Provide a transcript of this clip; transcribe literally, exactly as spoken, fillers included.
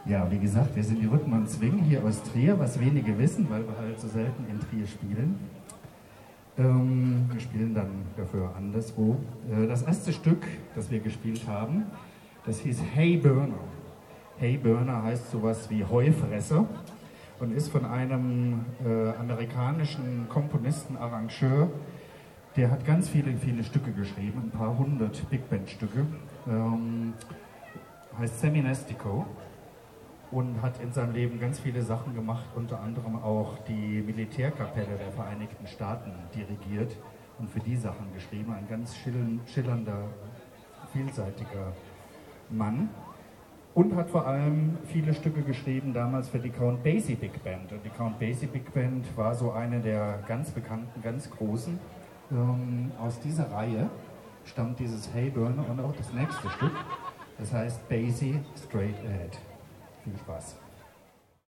Ja, wie gesagt, wir sind die Rhythm und Swing hier aus Trier, was wenige wissen, weil wir halt so selten in Trier spielen. Ähm, wir spielen dann dafür anderswo. Äh, das erste Stück, das wir gespielt haben, das hieß Hey Burner. Hey Burner heißt sowas wie Heufresser und ist von einem äh, amerikanischen Komponisten, Arrangeur, der hat ganz viele, viele Stücke geschrieben, ein paar hundert Big Band Stücke. Ähm, heißt Seminestico. Und hat in seinem Leben ganz viele Sachen gemacht, unter anderem auch die Militärkapelle der Vereinigten Staaten dirigiert und für die Sachen geschrieben. Ein ganz schillernder, vielseitiger Mann. Und hat vor allem viele Stücke geschrieben damals für die Count Basie Big Band. Und die Count Basie Big Band war so eine der ganz bekannten, ganz großen. Ähm, aus dieser Reihe stammt dieses Hey Burner und auch das nächste Stück. Das heißt Basie Straight Ahead. Viel Spaß.